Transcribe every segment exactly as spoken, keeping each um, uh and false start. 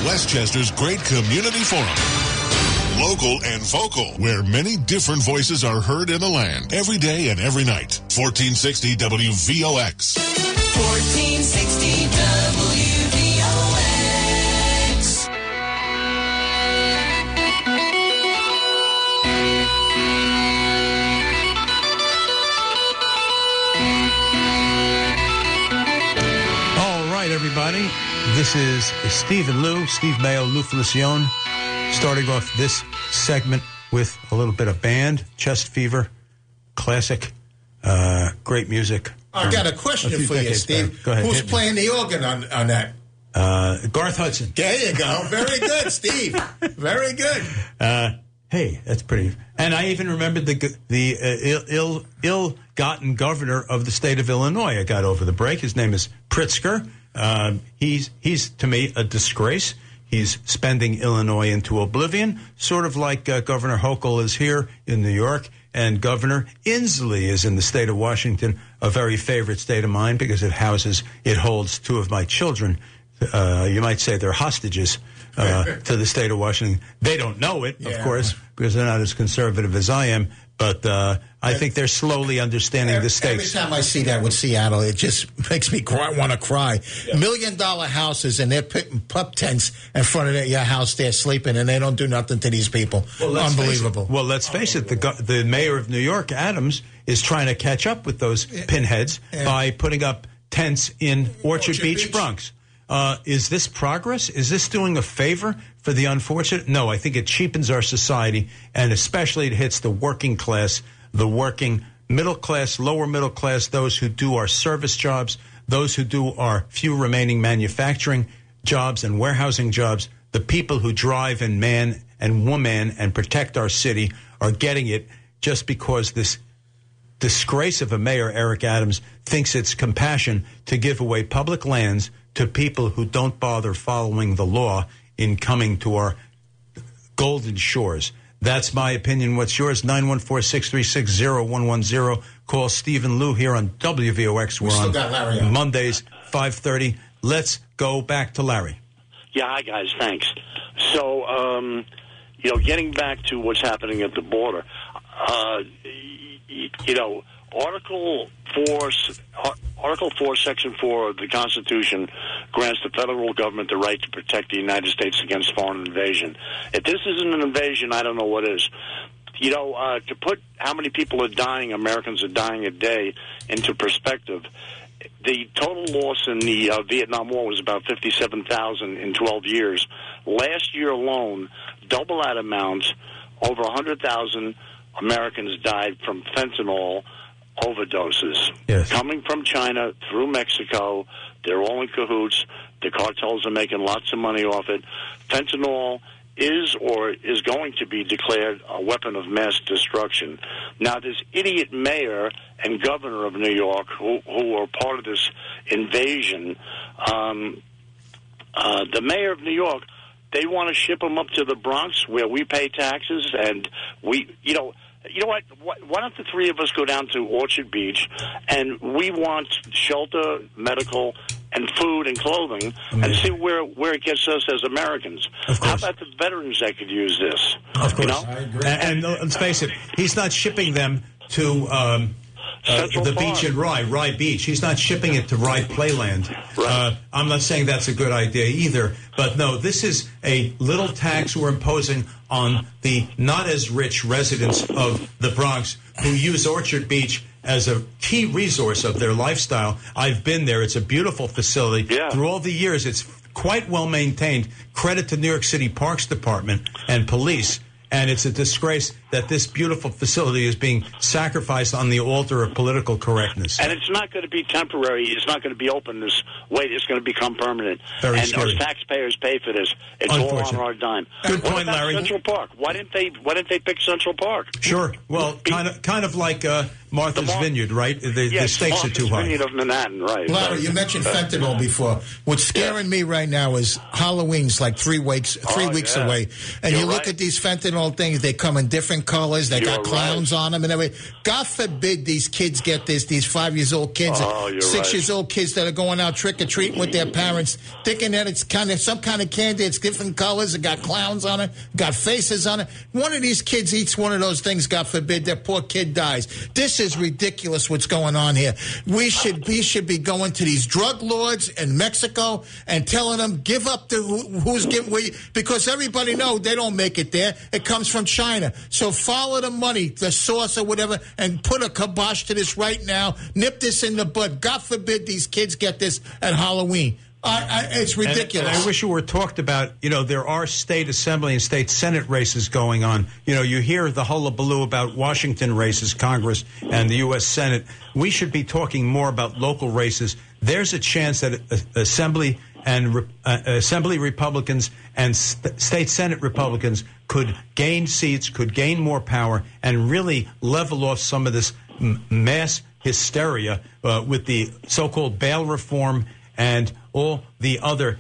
Westchester's great community forum. Local and vocal, where many different voices are heard in the land. Every day and every night. fourteen sixty W V O X. fourteen sixty W V O X. All right, everybody. This is Steve and Lou, Steve Mayo, Lou Felicione, starting off this segment with a little bit of band, Chest Fever, classic, uh, great music. I got a question a for you, Steve. Back. Go ahead. Who's playing the organ on, on that? Uh, Garth Hudson. There you go. Very good, Steve. Very good. Uh, hey, that's pretty. And I even remembered the the uh, ill ill ill-gotten governor of the state of Illinois. I got over the break. His name is Pritzker. Um, he's he's to me a disgrace. He's spending Illinois into oblivion, sort of like uh, Governor Hochul is here in New York, and Governor Inslee is in the state of Washington, a very favorite state of mine because it houses, it holds two of my children. Uh, you might say they're hostages uh, to the state of Washington. They don't know it, yeah. of course, because they're not as conservative as I am. But uh, I think they're slowly understanding every, the stakes. Every time I see that with Seattle, it just makes me cry, want to cry. Yeah. Million dollar houses, and they're putting pup tents in front of your house. They're sleeping, and they don't do nothing to these people. Well, Unbelievable. Well, let's face it. The the mayor of New York, Adams, is trying to catch up with those yeah. pinheads yeah. by putting up tents in Orchard, Orchard Beach, Beach, Bronx. Uh, is this progress? Is this doing a favor for the unfortunate? No, I think it cheapens our society, and especially it hits the working class, the working middle class, lower middle class, those who do our service jobs, those who do our few remaining manufacturing jobs and warehousing jobs. The people who drive and man and woman and protect our city are getting it just because this disgrace of a mayor, Eric Adams, thinks it's compassion to give away public lands to people who don't bother following the law in coming to our golden shores. That's my opinion. What's yours? nine one four, six three six, zero one one zero. Call Steve and Lou here on W V O X. We're we still on got Larry on. Mondays, five thirty. Let's go back to Larry. Yeah, hi, guys. Thanks. So, um, you know, getting back to what's happening at the border, uh, you know, Article four, Article four, Section four of the Constitution grants the federal government the right to protect the United States against foreign invasion. If this isn't an invasion, I don't know what is. You know, uh, to put how many people are dying, Americans are dying a day, into perspective, the total loss in the uh, Vietnam War was about fifty-seven thousand in twelve years. Last year alone, double that amount, over one hundred thousand Americans died from fentanyl overdoses. Yes. Coming from China through Mexico. They're all in cahoots. The cartels are making lots of money off it. Fentanyl is or is going to be declared a weapon of mass destruction. Now, this idiot mayor and governor of New York, who, who are part of this invasion, um, uh, the mayor of New York, they want to ship them up to the Bronx where we pay taxes, and we, you know, You know what? Why don't the three of us go down to Orchard Beach, and we want shelter, medical, and food and clothing, Amazing. and see where where it gets us as Americans. How about the veterans that could use this? Of course. You know? I agree. And, and let's face it, he's not shipping them to um, uh, the Park. beach in Rye, Rye Beach. He's not shipping it to Rye Playland. Right. Uh, I'm not saying that's a good idea either. But no, this is a little tax we're imposing on the not as rich residents of the Bronx who use Orchard Beach as a key resource of their lifestyle. I've been there. It's a beautiful facility. Yeah. Through all the years, it's quite well maintained. Credit to New York City Parks Department and police. And it's a disgrace that this beautiful facility is being sacrificed on the altar of political correctness. And it's not going to be temporary. It's not going to be open this way. It's going to become permanent. Very and scary. us taxpayers pay for this. It's all on our dime. Good what point, about Larry. Central Park? Why didn't they? Why didn't they pick Central Park? Sure. Well, kind of, kind of like uh, Martha's Mar- Vineyard, right? The, yeah, the stakes Martha's are too high. Vineyard of Manhattan, right? Larry, right. you mentioned fentanyl before. What's scaring me right now is Halloween's like three weeks, three Oh, weeks yeah. away, and You're you look right. at these fentanyl things. They come in different colors. They got You're clowns on them and everything. God forbid these kids get this. These five years old kids, Oh, you're six right. years old kids that are going out trick or treating with their parents, thinking that it's kind of some kind of candy. It's different colors. It got clowns on it. Got faces on it. One of these kids eats one of those things. God forbid that poor kid dies. This is ridiculous. What's going on here? We should we should be going to these drug lords in Mexico and telling them give up the who, who's giving we because everybody know they don't make it there. It comes from China. So follow the money, the source or whatever, and put a kibosh to this right now. Nip this in the bud. God forbid these kids get this at Halloween. I, I, it's And- ridiculous. And I wish it were talked about. You know, there are state assembly and state senate races going on. You know, you hear the hullabaloo about Washington races, Congress, and the U S Senate. We should be talking more about local races. There's a chance that uh, assembly and re- uh, assembly Republicans and st- state Senate Republicans could gain seats, could gain more power, and really level off some of this m- mass hysteria uh, with the so-called bail reform and all the other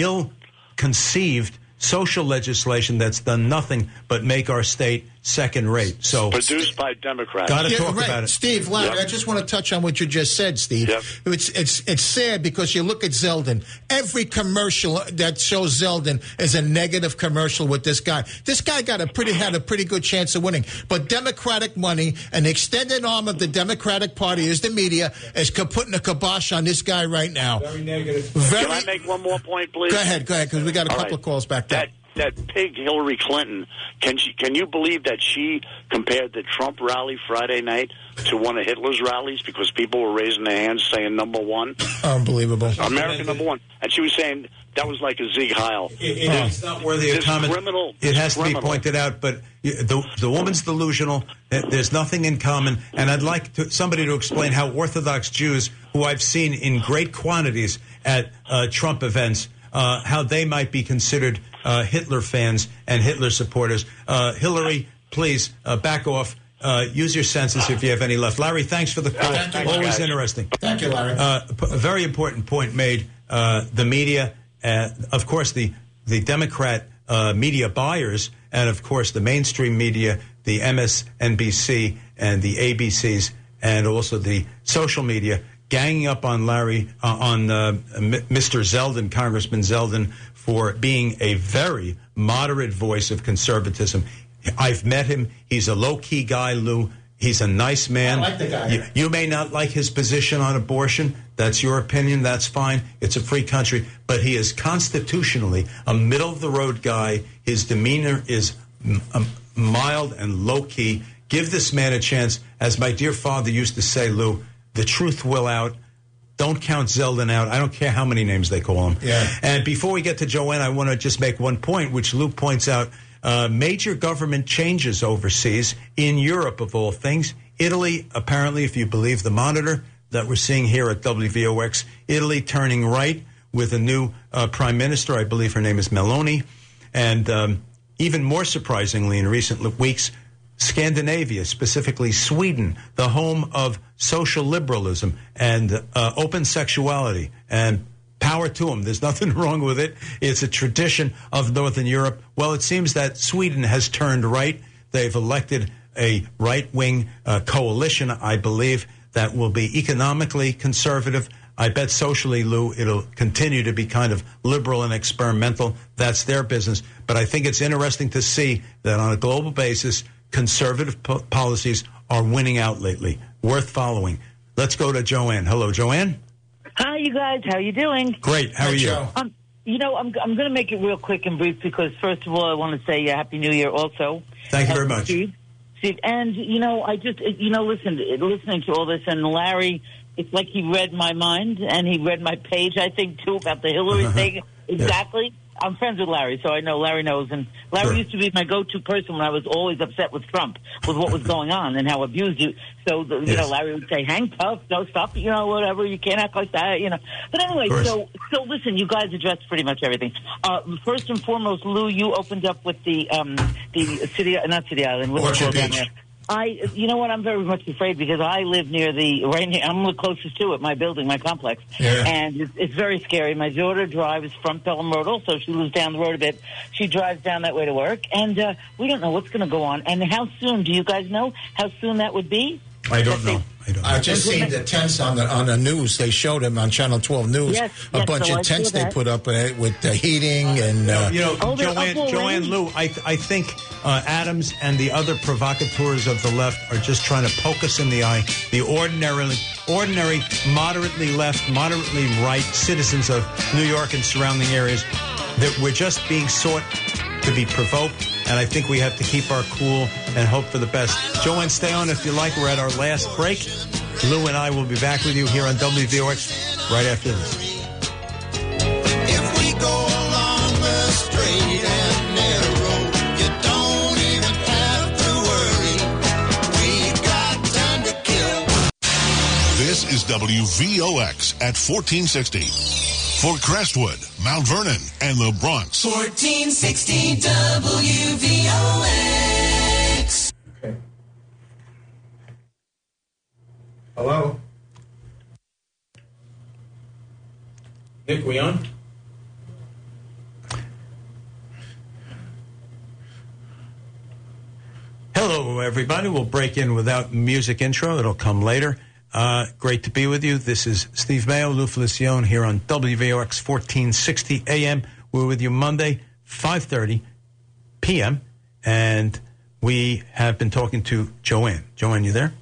ill-conceived social legislation that's done nothing but make our state second rate. So Produced by Democrats. Got to Yeah, talk right. about it. Steve, Larry, Yep. I just want to touch on what you just said, Steve. Yep. It's it's it's sad because you look at Zeldin. Every commercial that shows Zeldin is a negative commercial with this guy. This guy got a pretty had a pretty good chance of winning. But Democratic money, an extended arm of the Democratic Party is the media, is ca- putting a kibosh on this guy right now. Very negative. Very, Can I make one more point, please? Go ahead, go ahead, because we got a All couple right. of calls back there. That that pig Hillary Clinton, can she? Can you believe that she compared the Trump rally Friday night to one of Hitler's rallies because people were raising their hands saying number one, Unbelievable. American number one, and she was saying that was like a Sieg Heil. It, it, it's not worthy of This comment. criminal- it has to criminal. be pointed out, but the the woman's delusional. There's nothing in common, and I'd like to, somebody to explain how Orthodox Jews, who I've seen in great quantities at uh, Trump events, uh, how they might be considered uh, Hitler fans and Hitler supporters. Uh, Hillary, please uh, back off. Uh, use your senses if you have any left. Larry, thanks for the call. Thank you, Always guys. interesting. Thank you, Larry. Uh, p- a very important point made. Uh, the media, uh, of course, the the Democrat uh, media buyers, and of course the mainstream media, the M S N B C and the A B Cs, and also the social media, ganging up on Larry, uh, on uh, M- Mister Zeldin, Congressman Zeldin, for being a very moderate voice of conservatism. I've met him. He's a low-key guy, Lou. He's a nice man. I like the guy. You, you may not like his position on abortion. That's your opinion. That's fine. It's a free country. But he is constitutionally a middle-of-the-road guy. His demeanor is m- um, mild and low-key. Give this man a chance. As my dear father used to say, Lou, the truth will out. Don't count Zeldin out. I don't care how many names they call him. Yeah. And before we get to Joanne, I want to just make one point, which Lou points out. Uh, major government changes overseas, in Europe of all things. Italy, apparently, if you believe the Monitor that we're seeing here at W V O X, Italy turning right with a new uh, prime minister. I believe her name is Meloni. And um, even more surprisingly, in recent weeks, Scandinavia, specifically Sweden, the home of social liberalism and uh, open sexuality, and power to them. There's nothing wrong with it. It's a tradition of Northern Europe. Well, it seems that Sweden has turned right. They've elected a right-wing uh, coalition, I believe, that will be economically conservative. I bet socially, Lou, it'll continue to be kind of liberal and experimental. That's their business. But I think it's interesting to see that on a global basis, conservative po- policies are winning out lately. Worth following. Let's go to Joanne. Hello, Joanne. Hi, you guys. How you doing? Great. How Hey, are you? Joe. Um, you know, I'm I'm going to make it real quick and brief because first of all, I want to say uh, Happy New Year also. Thank you Uh, very much. Steve. Steve, and you know, I just you know, listen, listening to all this, and Larry, it's like he read my mind and he read my page. I think too about the Hillary thing. Exactly. I'm friends with Larry, so I know Larry knows. And Larry Sure. used to be my go-to person when I was always upset with Trump, with what was going on and how abused you. So, the, you Yes. know, Larry would say, hang tough, no stop, you know, whatever, you can't act like that, you know. But anyway, Of course. so, so listen, you guys addressed pretty much everything. Uh, first and foremost, Lou, you opened up with the, um, the city, not City Island, what's it Orchard called down Beach. there? I, you know what? I'm very much afraid because I live near the right near. I'm the closest to it, my building, my complex, Yeah. and it's, it's very scary. My daughter drives from Pelham Road, also she lives down the road a bit. She drives down that way to work, and uh, we don't know what's going to go on. And how soon? Do you guys know how soon that would be? I don't That they- know. I don't know. I just seen the tents on the on the news. They showed them on Channel twelve News. Yes, a yes, bunch so I of saw tents they that. put up uh, with the heating and. Uh, You know, Oh, they're Joanne, up Joanne already? Liu, I, th- I think uh, Adams and the other provocateurs of the left are just trying to poke us in the eye. The ordinarily, ordinary, moderately left, moderately right citizens of New York and surrounding areas, that we're just being sought to be provoked. And I think we have to keep our cool and hope for the best. Joanne, stay on if you like. We're at our last break. Lou and I will be back with you here on W V O X right after this. If we go along the straight and narrow, you don't even have to worry. We got time to kill. This is W V O X at fourteen sixty. For Crestwood, Mount Vernon, and the Bronx. fourteen sixty W V O X. Okay. Hello. Nick, we on? Hello, everybody. We'll break in without music intro. It'll come later. Uh, great to be with you. This is Steve Mayo, Lou Felicione here on W V O X fourteen sixty A M. We're with you Monday, five thirty P M. And we have been talking to Joanne. Joanne, you there?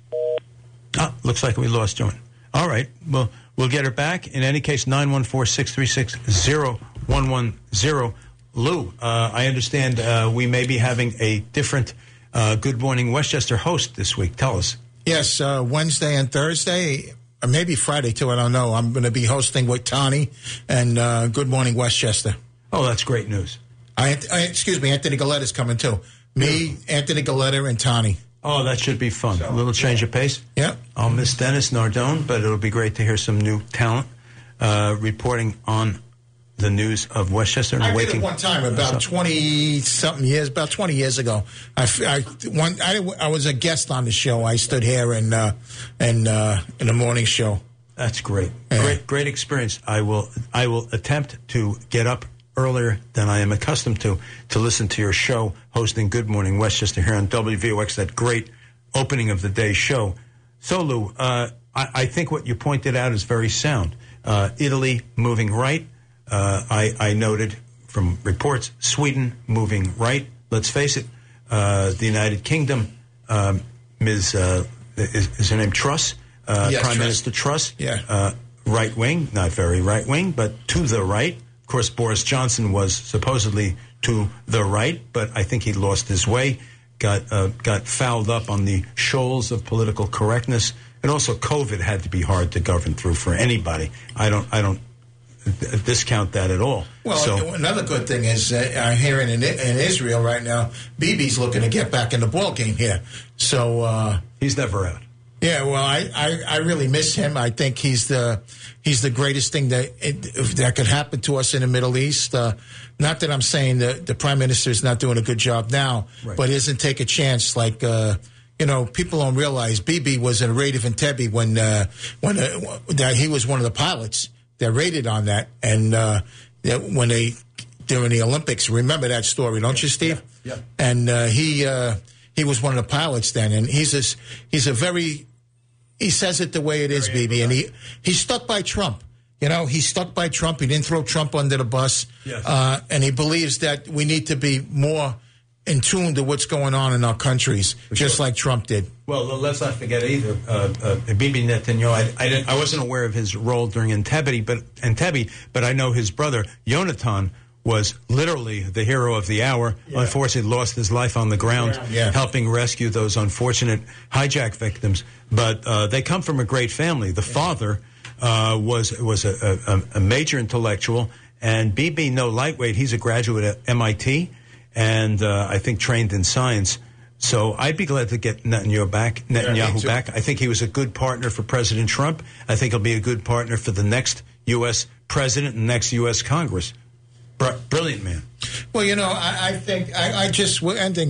Ah, looks like we lost Joanne. All right. Well, we'll get her back. In any case, nine one four, six three six, zero one one zero. Lou, uh, I understand uh, we may be having a different uh, Good Morning Westchester host this week. Tell us. Yes, uh, Wednesday and Thursday, or maybe Friday too. I don't know. I'm going to be hosting with Tani and uh, Good Morning Westchester. Oh, that's great news. I, I excuse me, Anthony Galletta's coming too. Me, Anthony Galletta, and Tani. Oh, that should be fun. A little change of pace. Yeah. I'll miss Dennis Nardone, but it'll be great to hear some new talent uh, reporting on the news of Westchester and I waking. did it one time about twenty something years, about twenty years ago. I, f- I, one, I, I was a guest on the show. I stood here in uh, in uh, in the morning show. That's great. Yeah. Great, great experience. I will, I will attempt to get up earlier than I am accustomed to to listen to your show, hosting Good Morning Westchester here on W V O X. That great opening of the day show. So, Lou, uh, I, I think what you pointed out is very sound. Uh, Italy moving right. Uh, I, I noted from reports Sweden moving right. Let's face it, uh, the United Kingdom, um, Miz Uh, is, is her name Truss? Uh, Yeah, Prime Truss. Minister Truss. Yeah. Uh, right wing, not very right wing, but to the right. Of course, Boris Johnson was supposedly to the right, but I think he lost his way, got uh, got fouled up on the shoals of political correctness, and also COVID had to be hard to govern through for anybody. I don't I don't discount that at all. Well, so, another good thing is uh, I'm hearing in, in Israel right now, Bibi's looking to get back in the ball game here. So uh, he's never out. yeah, well, I, I, I really miss him. I think he's the he's the greatest thing that it, that could happen to us in the Middle East. Uh, not that I'm saying that the prime minister is not doing a good job now, Right. but isn't take a chance like. Uh, You know, people don't realize Bibi was in a raid of Entebbe when uh, when uh, that he was one of the pilots that raided on that, and uh, that when they during the Olympics, remember that story, don't you, Steve? Yeah. Yeah. And uh, he uh, he was one of the pilots then, and he's a, he's a very he says it the way it is, Bibi, and he he's stuck by Trump. You know, he's stuck by Trump. He didn't throw Trump under the bus, Yes. uh, and he believes that we need to be more in tune to what's going on in our countries, just like Trump did. Well, let's not forget either. Uh, uh, Bibi Netanyahu. I, I, didn't, I wasn't aware of his role during Entebbe, but Entebbe, but I know his brother Yonatan was literally the hero of the hour. Yeah. Unfortunately, lost his life on the ground, Yeah. helping rescue those unfortunate hijack victims. But uh, they come from a great family. The father uh, was was a, a, a major intellectual, and Bibi, no lightweight. He's a graduate at M I T. And uh, I think trained in science. So I'd be glad to get Netanyahu back. Netanyahu me too. back. I think he was a good partner for President Trump. I think he'll be a good partner for the next U S president and next U S Congress. Br- brilliant man. Well, you know, I, I think I, I just we're ending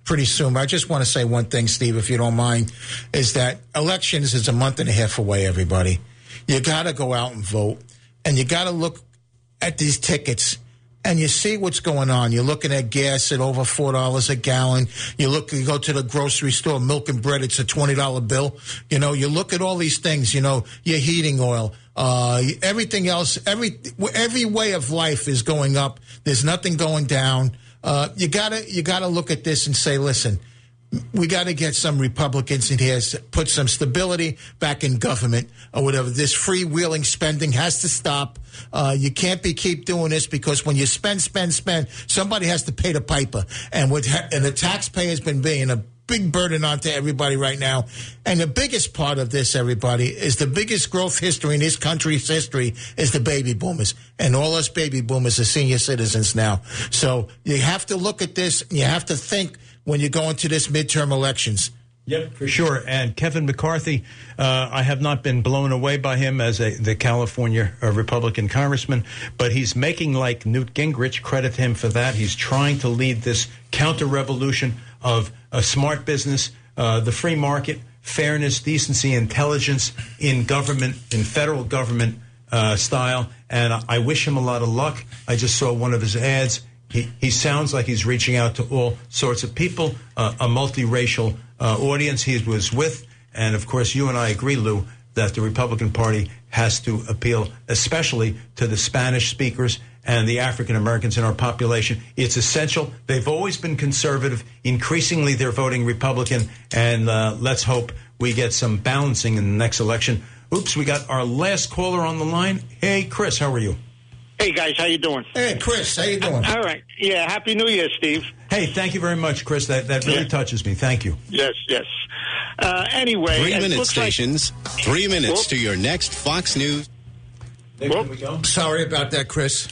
pretty soon. But I just want to say one thing, Steve, if you don't mind, is that elections is a month and a half away, everybody. You got to go out and vote, and you got to look at these tickets, and you see what's going on. You're looking at gas at over four dollars a gallon. You look, you go to the grocery store, milk and bread, it's a twenty dollar bill. You know, you look at all these things, you know, your heating oil, uh, everything else, every, every way of life is going up. There's nothing going down. Uh, you gotta, you gotta look at this and say, listen, we got to get some Republicans in here, put some stability back in government or whatever. This freewheeling spending has to stop. Uh, you can't be keep doing this, because when you spend, spend, spend, somebody has to pay the piper. And with and the taxpayers been being a big burden onto everybody right now. And the biggest part of this, everybody, is the biggest growth history in this country's history is the baby boomers. And all us baby boomers are senior citizens now. So you have to look at this, and you have to think when you go into this midterm elections. Yep, for sure. And Kevin McCarthy, uh, I have not been blown away by him as a the California uh, Republican congressman, but he's making like Newt Gingrich. Credit him for that. He's trying to lead this counter-revolution of a smart business, uh, the free market, fairness, decency, intelligence in government, in federal government uh, style. And I wish him a lot of luck. I just saw one of his ads. He, he sounds like he's reaching out to all sorts of people, uh, a multiracial uh, audience he was with. And, of course, you and I agree, Lou, that the Republican Party has to appeal especially to the Spanish speakers and the African Americans in our population. It's essential. They've always been conservative. Increasingly, they're voting Republican. And uh, let's hope we get some balancing in the next election. Oops, we got our last caller on the line. Hey, Chris, how are you? Hey, guys, how you doing? Hey, Chris, how you doing? All right. Yeah, Happy New Year, Steve. Hey, thank you very much, Chris. That that really Yeah. touches me. Thank you. Yes, yes. Uh, anyway, Three it minute looks stations, three minutes Whoop. to your next Fox News. There Well, we go. Sorry about that, Chris.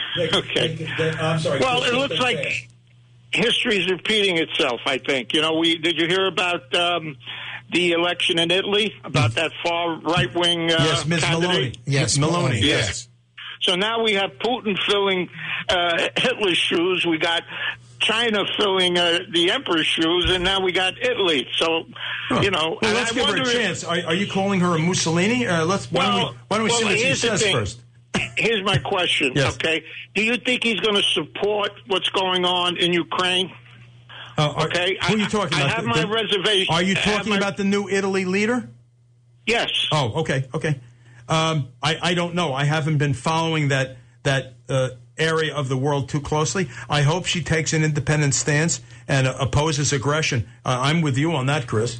Okay. I'm sorry. Well, Chris, it looks like fast. history's repeating itself, I think. You know, we did you hear about um, the election in Italy, about that far right-wing uh, Yes, Miz candidate? Maloney. Yes, Maloney. Maloney, Yes. yes. So now we have Putin filling uh, Hitler's shoes. We got China filling uh, the emperor's shoes, and now we got Italy. So, Huh. you know, Well, and let's I give her a wonder if- chance. Are, are you calling her a Mussolini? Uh, let's. Why don't Well, we? Why don't we see well, what she here's the says thing. first? Here's my question. Yes. Okay, do you think he's going to support what's going on in Ukraine? Uh, are- Okay, Who are you I- talking I about? have The- my the- reservation. Are you I have talking my- about the new Italy leader? Yes. Oh, okay, okay. Um, I, I don't know. I haven't been following that that uh, area of the world too closely. I hope she takes an independent stance and uh, opposes aggression. Uh, I'm with you on that, Chris.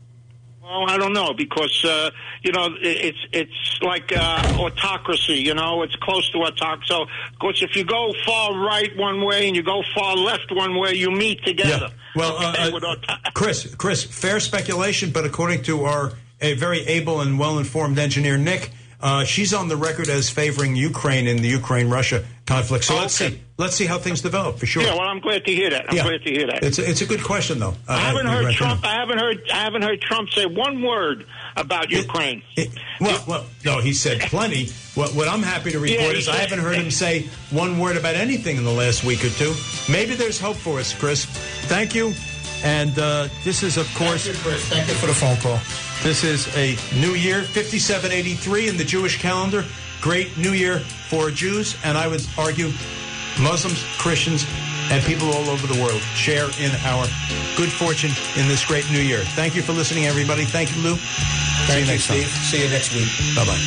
Well, I don't know because uh, you know it- it's it's like uh, autocracy. You know, it's close to autocracy. So, of course, if you go far right one way and you go far left one way, you meet together. Well, Okay, uh, with uh, auto- Chris, Chris, fair speculation, but according to our a very able and well-informed engineer, Nick, uh, she's on the record as favoring Ukraine in the Ukraine-Russia conflict. So Oh, let's okay. see. Let's see how things develop, for sure. Yeah, well, I'm glad to hear that. I'm Yeah. glad to hear that. It's a, it's a good question, though. Uh, I haven't I heard reckon. Trump. I haven't heard. I haven't heard Trump say one word about Ukraine. It- well, well, no, he said plenty. What, what I'm happy to report Yeah, he is I said- haven't heard him say one word about anything in the last week or two. Maybe there's hope for us, Chris. Thank you. And uh, this is, of course, Thank you, Chris. Thank you for the phone call. this is a new year, fifty-seven eighty-three in the Jewish calendar. Great new year for Jews, and I would argue Muslims, Christians, and people all over the world share in our good fortune in this great new year. Thank you for listening, everybody. Thank you, Lou. See Thank you you, next time. Steve. See you next week.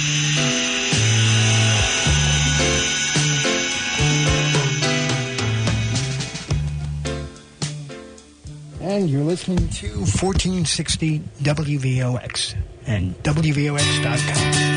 Bye-bye. And you're listening to fourteen sixty W V O X and W V O X dot com.